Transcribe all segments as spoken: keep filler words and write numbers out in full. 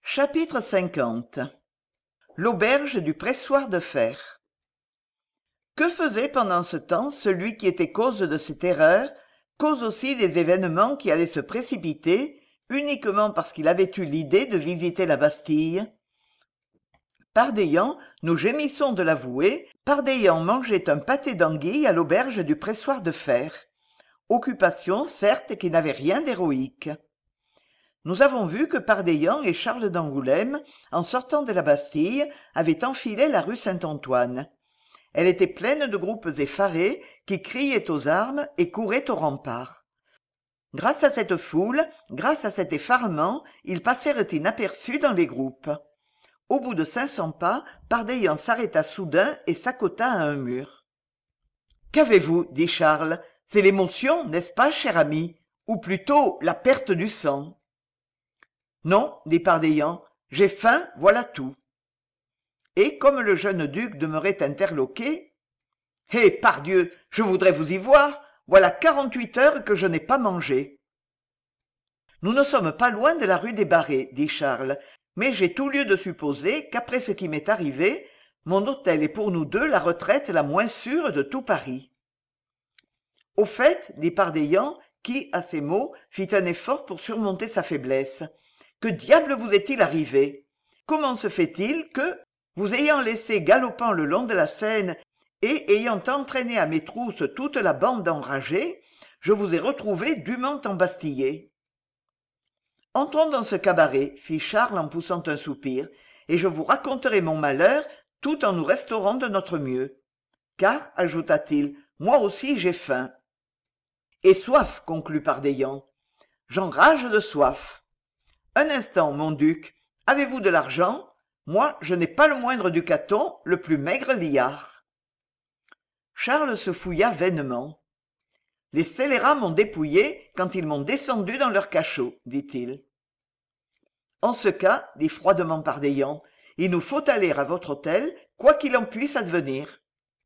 Chapitre cinquante. L'auberge du pressoir de fer. Que faisait pendant ce temps celui qui était cause de ces terreurs, cause aussi des événements qui allaient se précipiter, uniquement parce qu'il avait eu l'idée de visiter la Bastille? Pardeyant, nous gémissons de l'avouer, Pardeyant mangeait un pâté d'anguille à l'auberge du pressoir de fer. Occupation, certes, qui n'avait rien d'héroïque. Nous avons vu que Pardeyant et Charles d'Angoulême, en sortant de la Bastille, avaient enfilé la rue Saint-Antoine. Elle était pleine de groupes effarés qui criaient aux armes et couraient aux remparts. Grâce à cette foule, grâce à cet effarement, ils passèrent inaperçus dans les groupes. Au bout de cinq cents pas, Pardeyant s'arrêta soudain et s'accota à un mur. « Qu'avez-vous » dit Charles. « C'est l'émotion, n'est-ce pas, cher ami ? Ou plutôt la perte du sang. » « Non, dit Pardeyant, j'ai faim, voilà tout. » Et comme le jeune duc demeurait interloqué, « Eh, pardieu, je voudrais vous y voir, voilà quarante-huit heures que je n'ai pas mangé. »« Nous ne sommes pas loin de la rue des Barrets, dit Charles, mais j'ai tout lieu de supposer qu'après ce qui m'est arrivé, mon hôtel est pour nous deux la retraite la moins sûre de tout Paris. »« Au fait, dit Pardeyant, qui, à ces mots, fit un effort pour surmonter sa faiblesse, que diable vous est-il arrivé? Comment se fait-il que, vous ayant laissé galopant le long de la Seine et ayant entraîné à mes trousses toute la bande enragée, je vous ai retrouvé dûment embastillé? »« Entrons dans ce cabaret, fit Charles en poussant un soupir, et je vous raconterai mon malheur tout en nous restaurant de notre mieux. Car, ajouta-t-il, moi aussi j'ai faim. Et soif, conclut Pardeyant. J'enrage de soif. Un instant, mon duc, avez-vous de l'argent? Moi, je n'ai pas le moindre ducaton, le plus maigre liard. Charles se fouilla vainement. Les scélérats m'ont dépouillé quand ils m'ont descendu dans leur cachot, dit-il. En ce cas, dit froidement Pardeyant, il nous faut aller à votre hôtel, quoi qu'il en puisse advenir.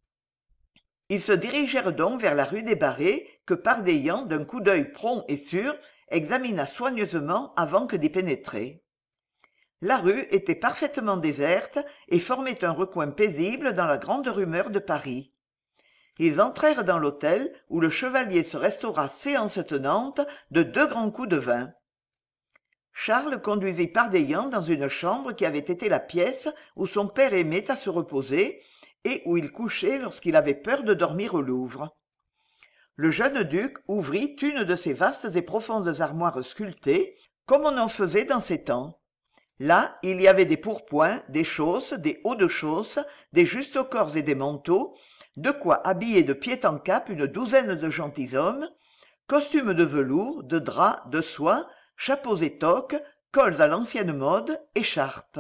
Ils se dirigèrent donc vers la rue des Barrets, que Pardeyant, d'un coup d'œil prompt et sûr, examina soigneusement avant que d'y pénétrer. La rue était parfaitement déserte et formait un recoin paisible dans la grande rumeur de Paris. Ils entrèrent dans l'hôtel où le chevalier se restaura séance tenante de deux grands coups de vin. Charles conduisit Pardeyant dans une chambre qui avait été la pièce où son père aimait à se reposer et où il couchait lorsqu'il avait peur de dormir au Louvre. Le jeune duc ouvrit une de ces vastes et profondes armoires sculptées, comme on en faisait dans ces temps. Là, il y avait des pourpoints, des chausses, des hauts-de-chausses, des justaucorps et des manteaux, de quoi habiller de pied en cap une douzaine de gentilshommes, costumes de velours, de drap, de soie, chapeaux et toques, cols à l'ancienne mode, écharpes.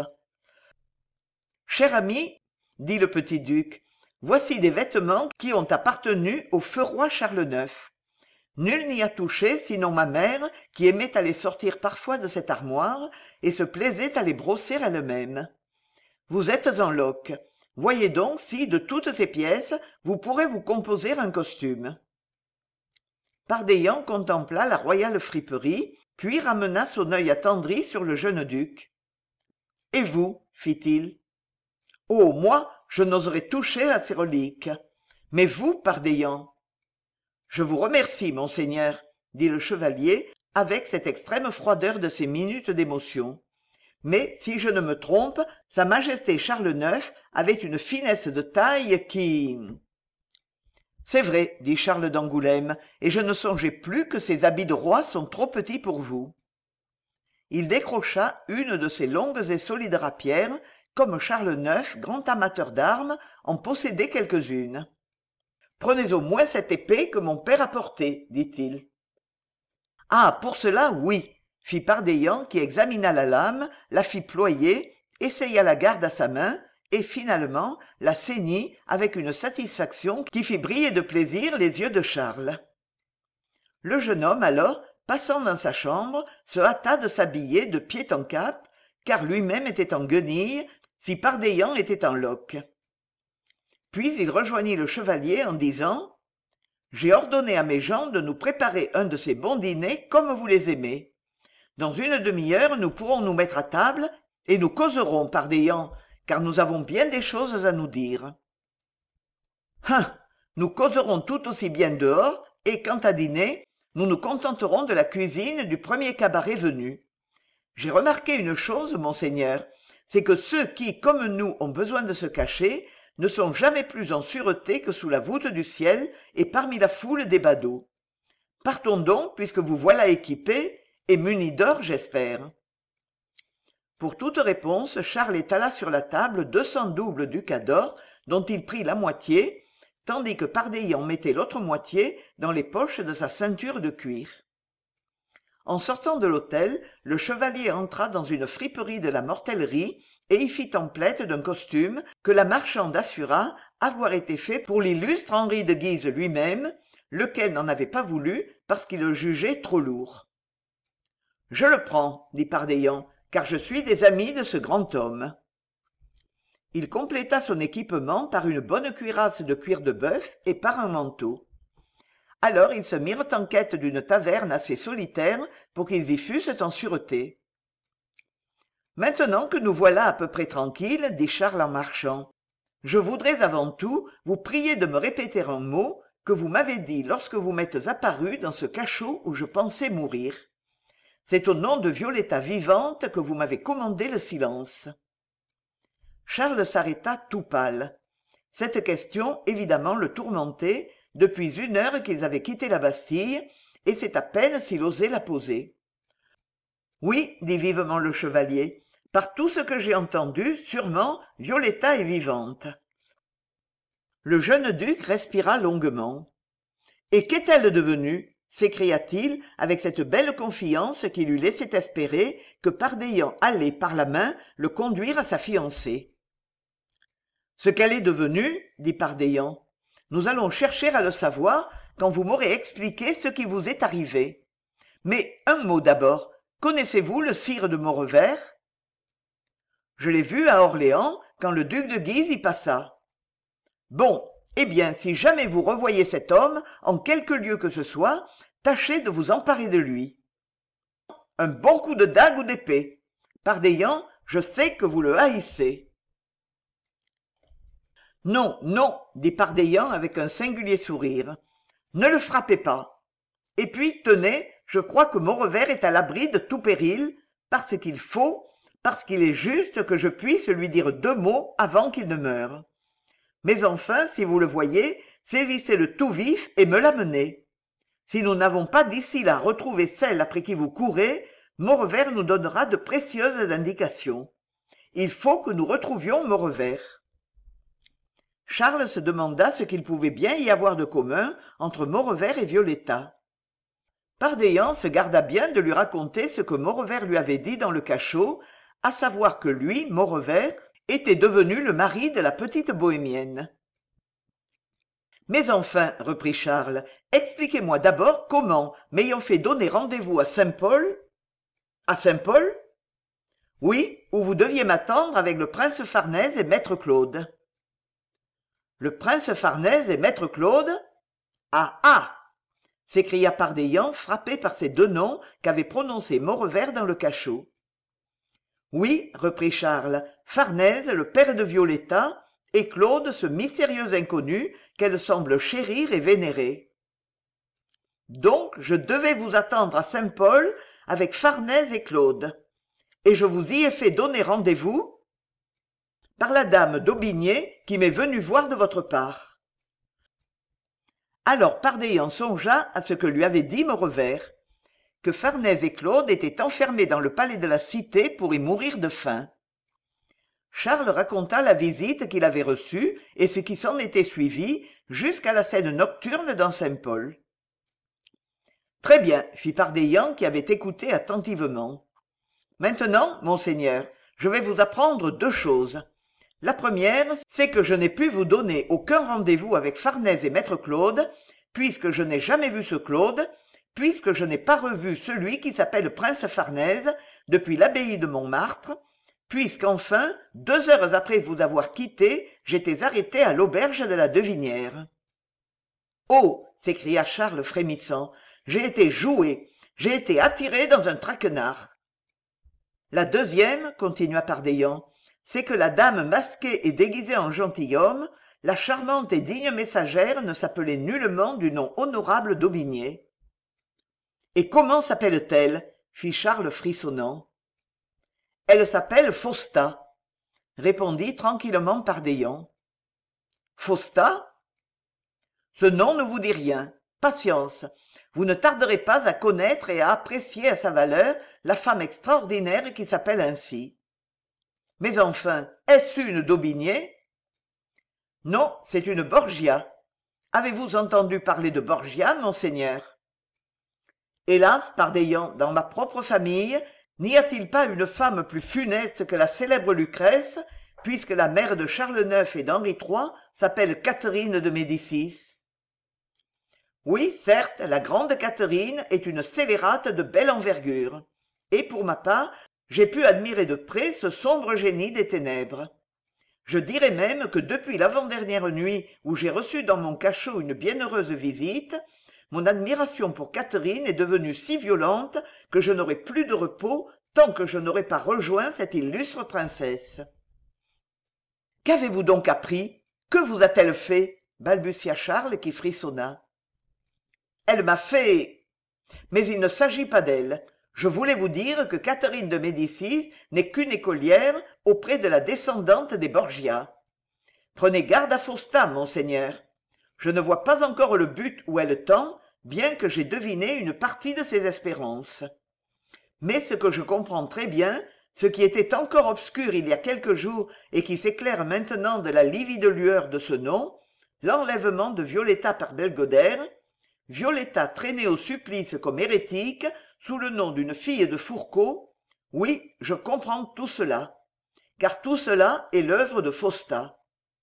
« Cher ami, dit le petit duc, voici des vêtements qui ont appartenu au feu roi Charles neuf. Nul n'y a touché sinon ma mère qui aimait à les sortir parfois de cette armoire et se plaisait à les brosser elle-même. Vous êtes en loques. Voyez donc si, de toutes ces pièces, vous pourrez vous composer un costume. » Pardeyant contempla la royale friperie, puis ramena son œil attendri sur le jeune duc. « Et vous ?» fit-il. « Oh, moi, je n'oserais toucher à ces reliques. Mais vous, Pardeyant ?»« Je vous remercie, monseigneur, » dit le chevalier, avec cette extrême froideur de ses minutes d'émotion. « Mais, si je ne me trompe, sa majesté Charles neuf avait une finesse de taille qui... » « C'est vrai, dit Charles d'Angoulême, et je ne songeais plus que ces habits de roi sont trop petits pour vous. » Il décrocha une de ces longues et solides rapières, comme Charles neuf, grand amateur d'armes, en possédait quelques-unes. « Prenez au moins cette épée que mon père a portée, dit-il. « Ah, pour cela, oui, fit Pardeyant qui examina la lame, la fit ployer, essaya la garde à sa main, et finalement la ceignit avec une satisfaction qui fit briller de plaisir les yeux de Charles. Le jeune homme, alors, passant dans sa chambre, se hâta de s'habiller de pied en cap, car lui-même était en guenilles, si Pardeyant était en loques. Puis il rejoignit le chevalier en disant « J'ai ordonné à mes gens de nous préparer un de ces bons dîners comme vous les aimez. Dans une demi-heure, nous pourrons nous mettre à table, et nous causerons, Pardéan, car nous avons bien des choses à nous dire. Ah, nous causerons tout aussi bien dehors, et quant à dîner, nous nous contenterons de la cuisine du premier cabaret venu. J'ai remarqué une chose, monseigneur, c'est que ceux qui, comme nous, ont besoin de se cacher, ne sont jamais plus en sûreté que sous la voûte du ciel et parmi la foule des badauds. Partons donc, puisque vous voilà équipés, et munis d'or, j'espère. Pour toute réponse, Charles étala sur la table deux cents doubles ducats d'or, dont il prit la moitié, tandis que Pardéyan mettait l'autre moitié dans les poches de sa ceinture de cuir. En sortant de l'hôtel, le chevalier entra dans une friperie de la mortellerie et y fit emplette d'un costume que la marchande assura avoir été fait pour l'illustre Henri de Guise lui-même, lequel n'en avait pas voulu parce qu'il le jugeait trop lourd. « Je le prends, dit Pardéyan, car je suis des amis de ce grand homme. » Il compléta son équipement par une bonne cuirasse de cuir de bœuf et par un manteau. Alors ils se mirent en quête d'une taverne assez solitaire pour qu'ils y fussent en sûreté. « Maintenant que nous voilà à peu près tranquilles, dit Charles en marchant, je voudrais avant tout vous prier de me répéter un mot que vous m'avez dit lorsque vous m'êtes apparu dans ce cachot où je pensais mourir. C'est au nom de Violetta vivante que vous m'avez commandé le silence. » Charles s'arrêta tout pâle. Cette question, évidemment, le tourmentait depuis une heure qu'ils avaient quitté la Bastille, et c'est à peine s'il osait la poser. « Oui, dit vivement le chevalier, par tout ce que j'ai entendu, sûrement, Violetta est vivante. » Le jeune duc respira longuement. « Et qu'est-elle devenue ?» s'écria-t-il avec cette belle confiance qui lui laissait espérer que Pardéyan allait par la main le conduire à sa fiancée. « Ce qu'elle est devenue, dit Pardéyan, nous allons chercher à le savoir quand vous m'aurez expliqué ce qui vous est arrivé. Mais un mot d'abord, connaissez-vous le sire de Maurevert ? » « Je l'ai vu à Orléans quand le duc de Guise y passa. »« Bon, eh bien, si jamais vous revoyez cet homme, en quelque lieu que ce soit, tâchez de vous emparer de lui. Un bon coup de dague ou d'épée. Pardéyan, je sais que vous le haïssez. » « Non, non, dit Pardéyan avec un singulier sourire. Ne le frappez pas. Et puis, tenez, je crois que Maurevert est à l'abri de tout péril, parce qu'il faut, parce qu'il est juste que je puisse lui dire deux mots avant qu'il ne meure. Mais enfin, si vous le voyez, saisissez-le tout vif et me l'amenez. Si nous n'avons pas d'ici là retrouvé celle après qui vous courez, Maurevert nous donnera de précieuses indications. Il faut que nous retrouvions Maurevert. » Charles se demanda ce qu'il pouvait bien y avoir de commun entre Maurevert et Violetta. Pardéyan se garda bien de lui raconter ce que Maurevert lui avait dit dans le cachot, à savoir que lui, Maurevert, était devenu le mari de la petite bohémienne. « Mais enfin, reprit Charles, expliquez-moi d'abord comment, m'ayant fait donner rendez-vous à Saint-Paul... »« À Saint-Paul ?»« Oui, où vous deviez m'attendre avec le prince Farnèse et maître Claude. »« Le prince Farnèse et maître Claude ? Ah ah !» s'écria Pardéyan, frappé par ces deux noms qu'avait prononcés Maurevert dans le cachot. « Oui, reprit Charles, Farnèse, le père de Violetta, et Claude, ce mystérieux inconnu qu'elle semble chérir et vénérer. Donc, je devais vous attendre à Saint-Paul avec Farnèse et Claude. Et je vous y ai fait donner rendez-vous par la dame d'Aubigné qui m'est venue voir de votre part. » Alors Pardéyan songea à ce que lui avait dit Maurevert, que Farnèse et Claude étaient enfermés dans le palais de la Cité pour y mourir de faim. Charles raconta la visite qu'il avait reçue et ce qui s'en était suivi jusqu'à la scène nocturne dans Saint-Paul. « Très bien, fit Pardéyan qui avait écouté attentivement. « Maintenant, monseigneur, je vais vous apprendre deux choses. La première, c'est que je n'ai pu vous donner aucun rendez-vous avec Farnèse et maître Claude, puisque je n'ai jamais vu ce Claude, puisque je n'ai pas revu celui qui s'appelle Prince Farnèse depuis l'abbaye de Montmartre, puisqu'enfin, deux heures après vous avoir quitté, j'étais arrêté à l'auberge de la Devinière. »« Oh !» s'écria Charles frémissant, « j'ai été joué, j'ai été attiré dans un traquenard. » La deuxième, continua Pardaillan, c'est que la dame masquée et déguisée en gentilhomme, la charmante et digne messagère ne s'appelait nullement du nom honorable d'Aubigné. Et comment s'appelle-t-elle? Fit Charles frissonnant. Elle s'appelle Fausta, répondit tranquillement Pardaillan. Fausta? Ce nom ne vous dit rien. Patience. Vous ne tarderez pas à connaître et à apprécier à sa valeur la femme extraordinaire qui s'appelle ainsi. Mais enfin, est-ce une d'Aubigné? Non, c'est une Borgia. Avez-vous entendu parler de Borgia, monseigneur? Hélas, Pardaillan, dans ma propre famille, n'y a-t-il pas une femme plus funeste que la célèbre Lucrèce, puisque la mère de Charles neuf et d'Henri trois s'appelle Catherine de Médicis? Oui, certes, la grande Catherine est une scélérate de belle envergure. Et pour ma part, j'ai pu admirer de près ce sombre génie des ténèbres. Je dirais même que depuis l'avant-dernière nuit où j'ai reçu dans mon cachot une bienheureuse visite, mon admiration pour Catherine est devenue si violente que je n'aurai plus de repos tant que je n'aurai pas rejoint cette illustre princesse. « Qu'avez-vous donc appris? Que vous a-t-elle fait ?» balbutia Charles qui frissonna. « Elle m'a fait... Mais il ne s'agit pas d'elle. Je voulais vous dire que Catherine de Médicis n'est qu'une écolière auprès de la descendante des Borgia. Prenez garde à Fausta, monseigneur. Je ne vois pas encore le but où elle tend, bien que j'ai deviné une partie de ses espérances. Mais ce que je comprends très bien, ce qui était encore obscur il y a quelques jours et qui s'éclaire maintenant de la livide lueur de ce nom, l'enlèvement de Violetta par Belgodère, Violetta traînée au supplice comme hérétique sous le nom d'une fille de Fourcault, oui, je comprends tout cela, car tout cela est l'œuvre de Fausta.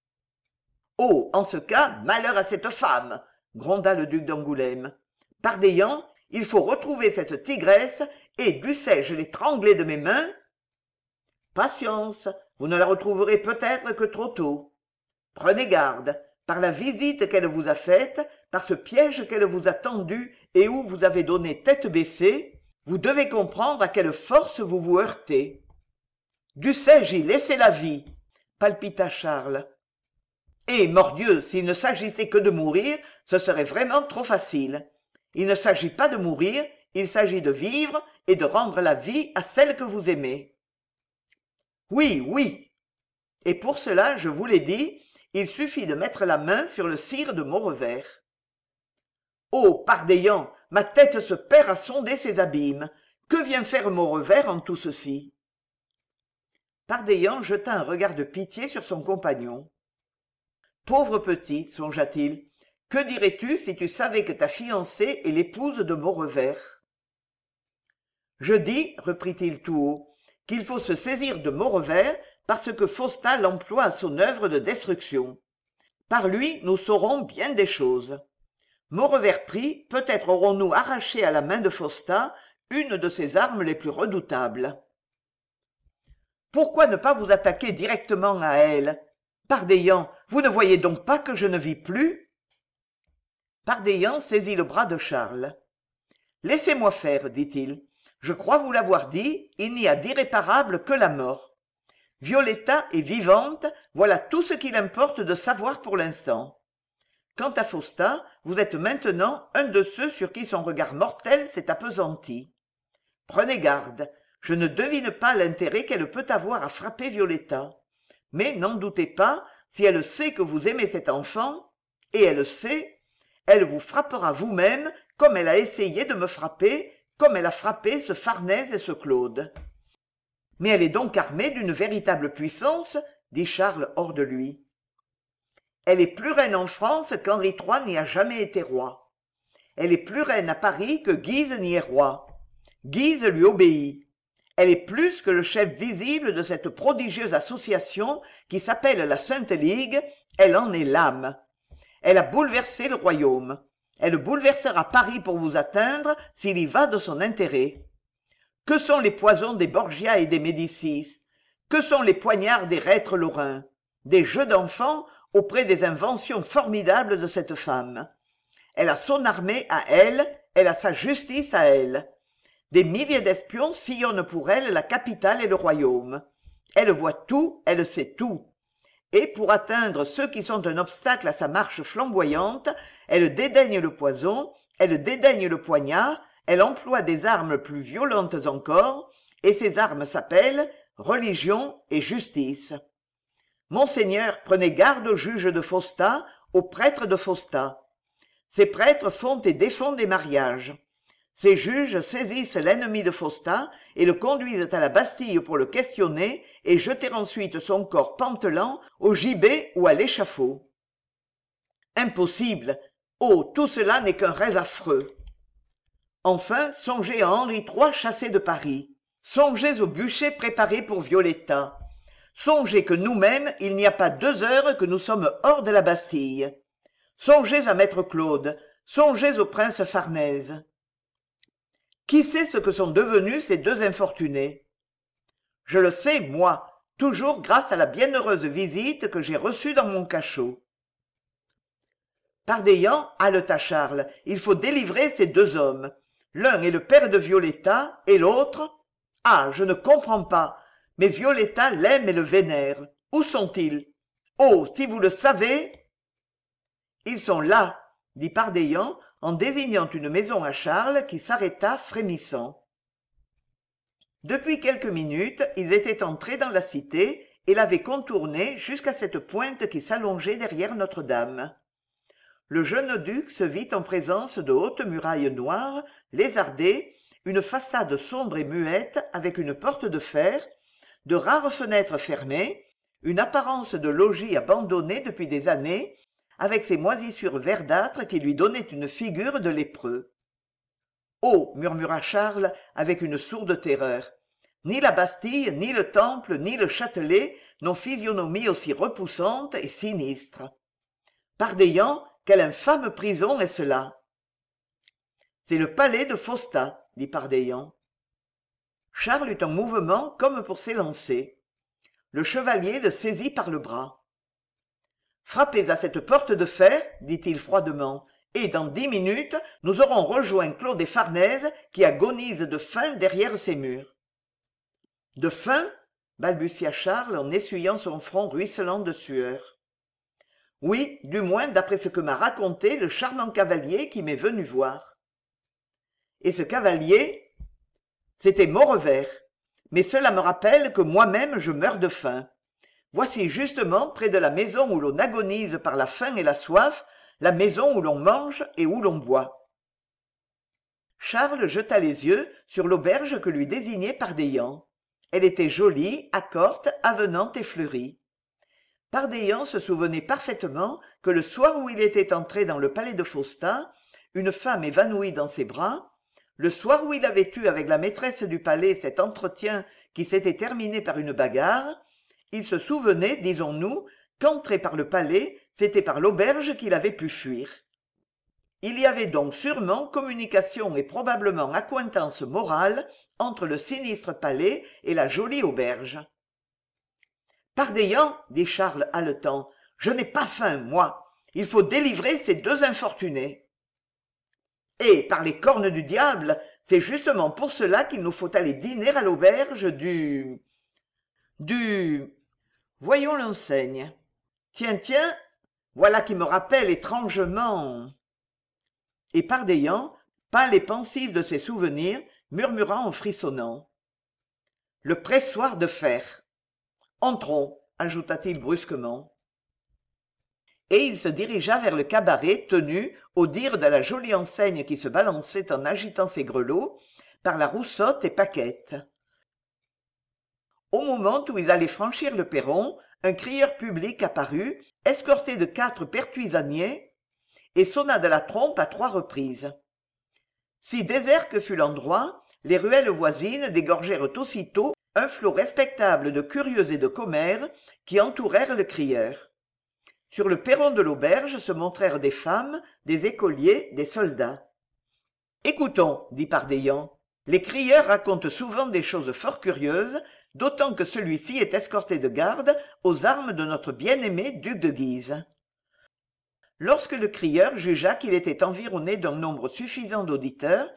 « Oh, en ce cas, malheur à cette femme !» gronda le duc d'Angoulême. « Pardaillan, il faut retrouver cette tigresse, et dussé-je l'étrangler de mes mains ?» Patience, vous ne la retrouverez peut-être que trop tôt. Prenez garde, par la visite qu'elle vous a faite, par ce piège qu'elle vous a tendu et où vous avez donné tête baissée, vous devez comprendre à quelle force vous vous heurtez. « Dussé-je y laisser la vie ?» palpita Charles. « Eh, mordieu, s'il ne s'agissait que de mourir, ce serait vraiment trop facile. Il ne s'agit pas de mourir, il s'agit de vivre et de rendre la vie à celle que vous aimez. » Oui, oui. Et pour cela, je vous l'ai dit, il suffit de mettre la main sur le sire de Maurevert. Oh, Pardaillan, ma tête se perd à sonder ces abîmes. Que vient faire Maurevert en tout ceci? Pardaillan jeta un regard de pitié sur son compagnon. Pauvre petit, songea-t-il, que dirais-tu si tu savais que ta fiancée est l'épouse de Maurevert? Je dis, reprit-il tout haut, qu'il faut se saisir de Maurevert parce que Fausta l'emploie à son œuvre de destruction. Par lui, nous saurons bien des choses. Maurevert pris, peut-être aurons-nous arraché à la main de Fausta une de ses armes les plus redoutables. Pourquoi ne pas vous attaquer directement à elle? Pardaillan, vous ne voyez donc pas que je ne vis plus? Pardaillan saisit le bras de Charles. « Laissez-moi faire, dit-il. Je crois vous l'avoir dit, il n'y a d'irréparable que la mort. Violetta est vivante, voilà tout ce qu'il importe de savoir pour l'instant. Quant à Fausta, vous êtes maintenant un de ceux sur qui son regard mortel s'est appesanti. Prenez garde, je ne devine pas l'intérêt qu'elle peut avoir à frapper Violetta. Mais n'en doutez pas, si elle sait que vous aimez cet enfant, et elle sait, elle vous frappera vous-même comme elle a essayé de me frapper, comme elle a frappé ce Farnèse et ce Claude. »« Mais elle est donc armée d'une véritable puissance, dit Charles hors de lui. Elle est plus reine en France qu'Henri trois n'y a jamais été roi. Elle est plus reine à Paris que Guise n'y est roi. Guise lui obéit. Elle est plus que le chef visible de cette prodigieuse association qui s'appelle la Sainte Ligue, elle en est l'âme. Elle a bouleversé le royaume. Elle bouleversera Paris pour vous atteindre s'il y va de son intérêt. Que sont les poisons des Borgia et des Médicis? Que sont les poignards des reîtres lorrains? Des jeux d'enfants auprès des inventions formidables de cette femme. Elle a son armée à elle, elle a sa justice à elle. Des milliers d'espions sillonnent pour elle la capitale et le royaume. Elle voit tout, elle sait tout. Et pour atteindre ceux qui sont un obstacle à sa marche flamboyante, elle dédaigne le poison, elle dédaigne le poignard, elle emploie des armes plus violentes encore, et ces armes s'appellent religion et justice. Monseigneur, prenez garde aux juges de Faustat, aux prêtres de Faustat. Ces prêtres font et défont des mariages. Ces juges saisissent l'ennemi de Faustat et le conduisent à la Bastille pour le questionner et jeter ensuite son corps pantelant au gibet ou à l'échafaud. Impossible! Oh, tout cela n'est qu'un rêve affreux. Enfin, songez à Henri trois chassé de Paris. Songez au bûcher préparé pour Violetta. Songez que nous-mêmes, il n'y a pas deux heures que nous sommes hors de la Bastille. Songez à maître Claude. Songez au prince Farnèse. Qui sait ce que sont devenus ces deux infortunés? Je le sais, moi, toujours grâce à la bienheureuse visite que j'ai reçue dans mon cachot. Pardeillan haleta Charles. Il faut délivrer ces deux hommes. L'un est le père de Violetta et l'autre... Ah, je ne comprends pas. Mais Violetta l'aime et le vénère. Où sont-ils? Oh, si vous le savez... Ils sont là, dit Pardeillan en désignant une maison à Charles qui s'arrêta frémissant. Depuis quelques minutes, ils étaient entrés dans la cité et l'avaient contournée jusqu'à cette pointe qui s'allongeait derrière Notre-Dame. Le jeune duc se vit en présence de hautes murailles noires, lézardées, une façade sombre et muette avec une porte de fer, de rares fenêtres fermées, une apparence de logis abandonné depuis des années, avec ses moisissures verdâtres qui lui donnaient une figure de lépreux. « Oh !» murmura Charles avec une sourde terreur. « Ni la Bastille, ni le Temple, ni le Châtelet n'ont physionomie aussi repoussante et sinistre. Pardeillan, quelle infâme prison est cela !»« C'est le palais de Faustat, » dit Pardeillan. Charles eut un mouvement comme pour s'élancer. Le chevalier le saisit par le bras. « Frappez à cette porte de fer, dit-il froidement, et dans dix minutes, nous aurons rejoint Claude et Farnèse qui agonisent de faim derrière ces murs. »« De faim ?» balbutia Charles en essuyant son front ruisselant de sueur. « Oui, du moins d'après ce que m'a raconté le charmant cavalier qui m'est venu voir. » Et ce cavalier, c'était Maurevert. Mais cela me rappelle que moi-même je meurs de faim. Voici justement, près de la maison où l'on agonise par la faim et la soif, la maison où l'on mange et où l'on boit. Charles jeta les yeux sur l'auberge que lui désignait Pardeillan. Elle était jolie, accorte, avenante et fleurie. Pardeillan se souvenait parfaitement que le soir où il était entré dans le palais de Faustat, une femme évanouie dans ses bras, le soir où il avait eu avec la maîtresse du palais cet entretien qui s'était terminé par une bagarre, il se souvenait, disons-nous, qu'entrer par le palais, c'était par l'auberge qu'il avait pu fuir. Il y avait donc sûrement communication et probablement accointance morale entre le sinistre palais et la jolie auberge. « Pardeillan, dit Charles haletant, je n'ai pas faim, moi. Il faut délivrer ces deux infortunés. »« Et, par les cornes du diable, c'est justement pour cela qu'il nous faut aller dîner à l'auberge du... du... Voyons l'enseigne. Tiens, tiens, voilà qui me rappelle étrangement... » Et Pardeillan, pâle et pensif de ses souvenirs, murmura en frissonnant. « Le pressoir de fer. Entrons, ajouta-t-il brusquement. Et il se dirigea vers le cabaret tenu, au dire de la jolie enseigne qui se balançait en agitant ses grelots, par la Roussotte et Paquette. Au moment où ils allaient franchir le perron, un crieur public apparut, escorté de quatre pertuisaniers, et sonna de la trompe à trois reprises. Si désert que fut l'endroit, les ruelles voisines dégorgèrent aussitôt un flot respectable de curieux et de commères qui entourèrent le crieur. Sur le perron de l'auberge se montrèrent des femmes, des écoliers, des soldats. « Écoutons, dit Pardeillan. Les crieurs racontent souvent des choses fort curieuses, d'autant que celui-ci est escorté de garde aux armes de notre bien-aimé duc de Guise. » Lorsque le crieur jugea qu'il était environné d'un nombre suffisant d'auditeurs,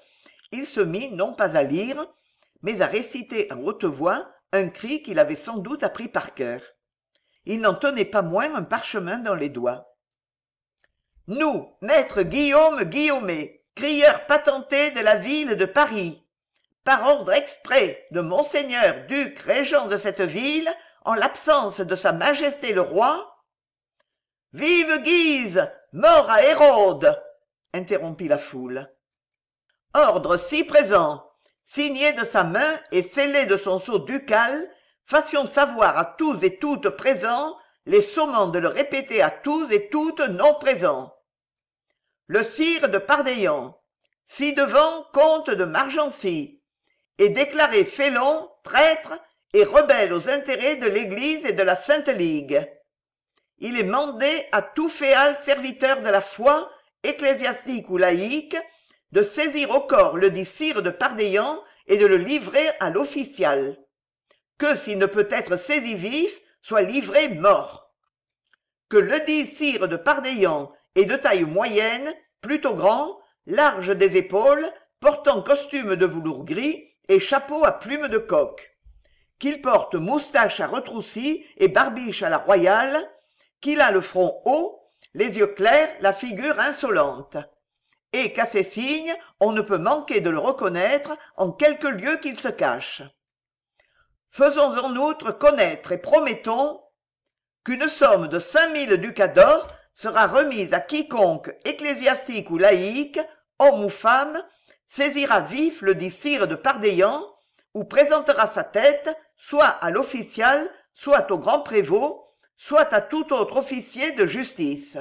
il se mit non pas à lire, mais à réciter à haute voix un cri qu'il avait sans doute appris par cœur. Il n'en tenait pas moins un parchemin dans les doigts. « Nous, maître Guillaume Guillaumet, crieurs patentés de la ville de Paris, par ordre exprès de monseigneur duc régent de cette ville, en l'absence de sa majesté le roi... »« Vive Guise, mort à Hérode !» interrompit la foule. « Ordre si présent, signé de sa main et scellé de son sceau ducal, fassions savoir à tous et toutes présents, les sommant de le répéter à tous et toutes non présents. Le sire de Pardaillan, ci-devant comte de Margency, est déclaré félon, traître et rebelle aux intérêts de l'Église et de la Sainte Ligue. Il est mandé à tout féal serviteur de la foi, ecclésiastique ou laïque, de saisir au corps le dit sire de Pardaillan et de le livrer à l'official. Que s'il ne peut être saisi vif, soit livré mort. Que le dit sire de Pardaillan est de taille moyenne, plutôt grand, large des épaules, portant costume de velours gris et chapeau à plumes de coq. Qu'il porte moustache à retroussis et barbiche à la royale, qu'il a le front haut, les yeux clairs, la figure insolente. Et qu'à ces signes, on ne peut manquer de le reconnaître en quelque lieu qu'il se cache. Faisons en outre connaître et promettons qu'une somme de cinq mille ducats d'or sera remise à quiconque, ecclésiastique ou laïque, homme ou femme, saisira vif le dit sire de Pardaillan, ou présentera sa tête, soit à l'official, soit au grand prévôt, soit à tout autre officier de justice.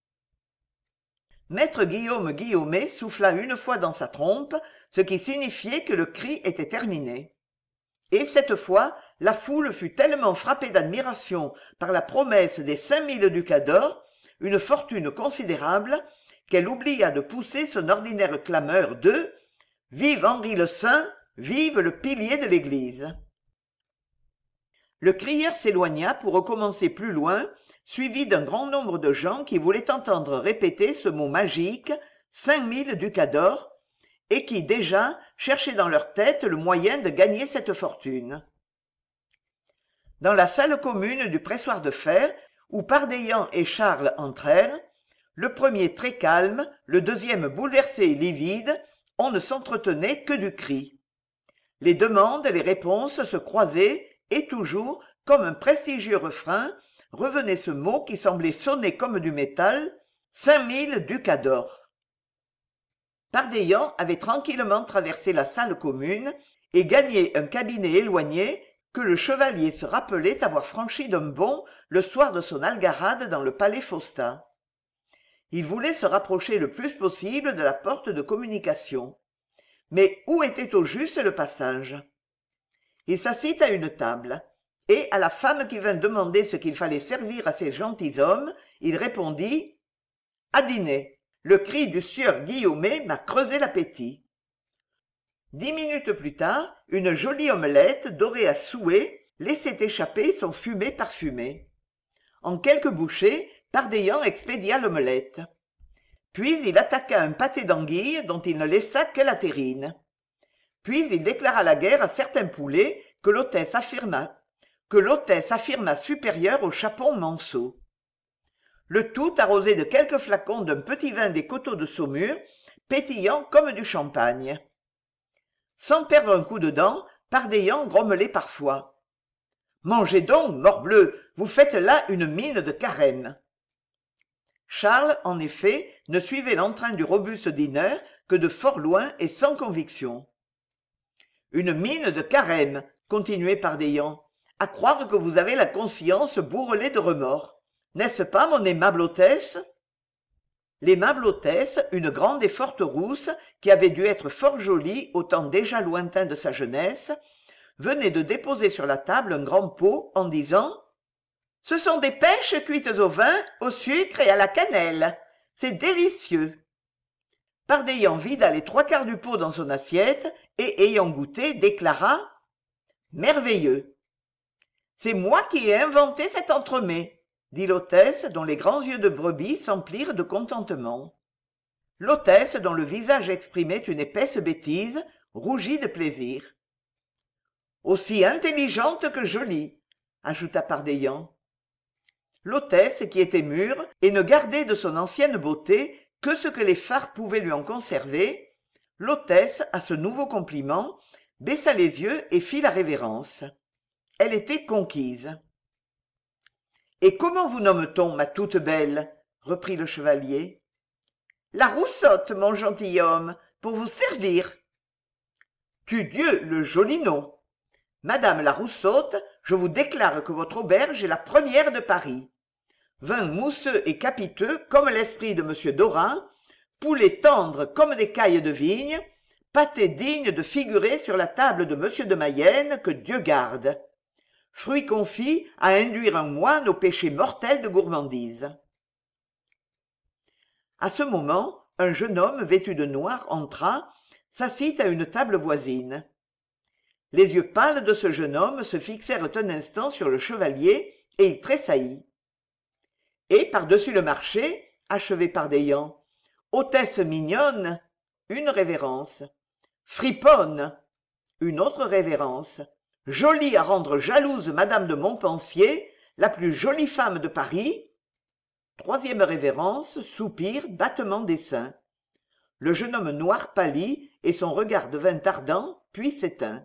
Maître Guillaume Guillaumet souffla une fois dans sa trompe, ce qui signifiait que le cri était terminé. Et cette fois, la foule fut tellement frappée d'admiration par la promesse des cinq mille ducats d'or, une fortune considérable, qu'elle oublia de pousser son ordinaire clameur de « Vive Henri le Saint, vive le pilier de l'Église !» Le crieur s'éloigna pour recommencer plus loin, suivi d'un grand nombre de gens qui voulaient entendre répéter ce mot magique « cinq mille ducats d'or » et qui, déjà, cherchaient dans leur tête le moyen de gagner cette fortune. Dans la salle commune du pressoir de fer, où Pardaillan et Charles entrèrent, le premier très calme, le deuxième bouleversé et livide, on ne s'entretenait que du cri. Les demandes, les réponses se croisaient, et toujours, comme un prestigieux refrain, revenait ce mot qui semblait sonner comme du métal, cinq mille ducats d'or. Pardaillan avait tranquillement traversé la salle commune et gagné un cabinet éloigné que le chevalier se rappelait avoir franchi d'un bond le soir de son algarade dans le palais Faustin. Il voulait se rapprocher le plus possible de la porte de communication. Mais où était au juste le passage? Il s'assit à une table, et à la femme qui vint demander ce qu'il fallait servir à ces gentilshommes, il répondit « À dîner. Le cri du sieur Guillaumet m'a creusé l'appétit. » Dix minutes plus tard, une jolie omelette dorée à souhait laissait échapper son fumet parfumé. En quelques bouchées, Pardaillan expédia l'omelette. Puis il attaqua un pâté d'anguille dont il ne laissa que la terrine. Puis il déclara la guerre à certains poulets que l'hôtesse affirma, que l'hôtesse affirma supérieurs au chapon manceau. Le tout arrosé de quelques flacons d'un petit vin des coteaux de Saumur, pétillant comme du champagne. Sans perdre un coup de dent, Pardaillan grommelait parfois. « Mangez donc, morbleu, vous faites là une mine de carême. » Charles, en effet, ne suivait l'entrain du robuste dîneur que de fort loin et sans conviction. « Une mine de carême, » continuait Pardaillan, « à croire que vous avez la conscience bourrelée de remords. N'est-ce pas, mon aimable hôtesse ?» L'aimable hôtesse, une grande et forte rousse, qui avait dû être fort jolie au temps déjà lointain de sa jeunesse, venait de déposer sur la table un grand pot en disant « Ce sont des pêches cuites au vin, au sucre et à la cannelle. C'est délicieux. » Pardaillan vida les trois quarts du pot dans son assiette et, ayant goûté, déclara « Merveilleux. »« C'est moi qui ai inventé cet entremets, » dit l'hôtesse dont les grands yeux de brebis s'emplirent de contentement. L'hôtesse, dont le visage exprimait une épaisse bêtise, rougit de plaisir. Aussi intelligente que jolie, ajouta Pardaillan. L'hôtesse, qui était mûre et ne gardait de son ancienne beauté que ce que les fards pouvaient lui en conserver, l'hôtesse, à ce nouveau compliment, baissa les yeux et fit la révérence. Elle était conquise. « Et comment vous nomme-t-on, ma toute belle ?» reprit le chevalier. « La Roussotte, mon gentilhomme, pour vous servir. »« Tudieu, le joli nom. Madame la Roussotte, je vous déclare que votre auberge est la première de Paris. Vin mousseux et capiteux comme l'esprit de monsieur Dorin, poulets tendres comme des cailles de vigne, pâté digne de figurer sur la table de monsieur de Mayenne, que Dieu garde. Fruits confits à induire un moine au péché mortel de gourmandise. » À ce moment, un jeune homme vêtu de noir entra, s'assit à une table voisine. Les yeux pâles de ce jeune homme se fixèrent un instant sur le chevalier, et il tressaillit. Et par-dessus le marché, achevé Pardaillan, hôtesse mignonne, une révérence. Friponne, une autre révérence. Jolie à rendre jalouse Madame de Montpensier, la plus jolie femme de Paris. Troisième révérence, soupir, battement des seins. Le jeune homme noir pâlit, et son regard devint ardent, puis s'éteint.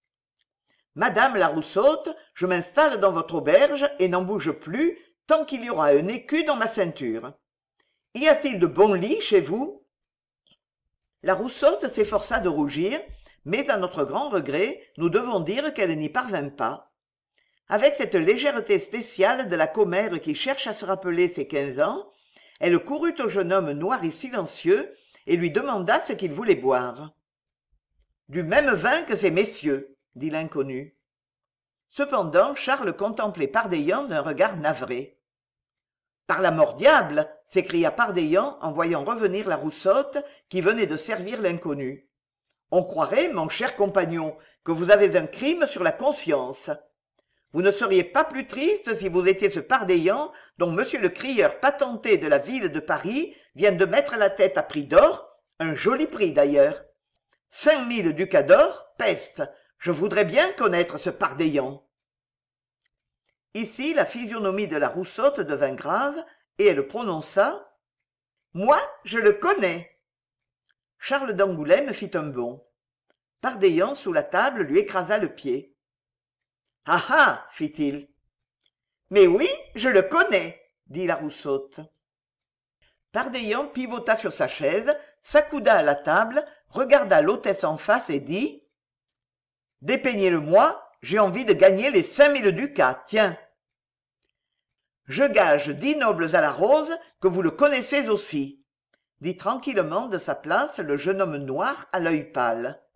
Madame la Roussotte, je m'installe dans votre auberge et n'en bouge plus tant qu'il y aura un écu dans ma ceinture. Y a-t-il de bons lits chez vous ? La Roussotte s'efforça de rougir, mais à notre grand regret, nous devons dire qu'elle n'y parvint pas. Avec cette légèreté spéciale de la commère qui cherche à se rappeler ses quinze ans, elle courut au jeune homme noir et silencieux et lui demanda ce qu'il voulait boire. « Du même vin que ces messieurs, » dit l'inconnu. Cependant, Charles contemplait Pardaillan d'un regard navré. « Par la mort diable !» s'écria Pardaillan en voyant revenir la Roussotte qui venait de servir l'inconnu. « On croirait, mon cher compagnon, que vous avez un crime sur la conscience. Vous ne seriez pas plus triste si vous étiez ce Pardaillan dont monsieur le crieur patenté de la ville de Paris vient de mettre la tête à prix d'or, un joli prix d'ailleurs. Cinq mille ducats d'or, peste, je voudrais bien connaître ce Pardaillan. » Ici, la physionomie de la Roussotte devint grave, et elle prononça « Moi, je le connais !» Charles d'Angoulême fit un bond. Pardaillan, sous la table, lui écrasa le pied. « Ah ah !» fit-il. « Mais oui, je le connais !» dit la Roussotte. Pardaillan pivota sur sa chaise, s'accouda à la table, regarda l'hôtesse en face et dit « Dépeignez-le-moi, j'ai envie de gagner les cinq mille ducats, tiens !»« Je gage dix nobles à la rose que vous le connaissez aussi, » dit tranquillement de sa place le jeune homme noir à l'œil pâle.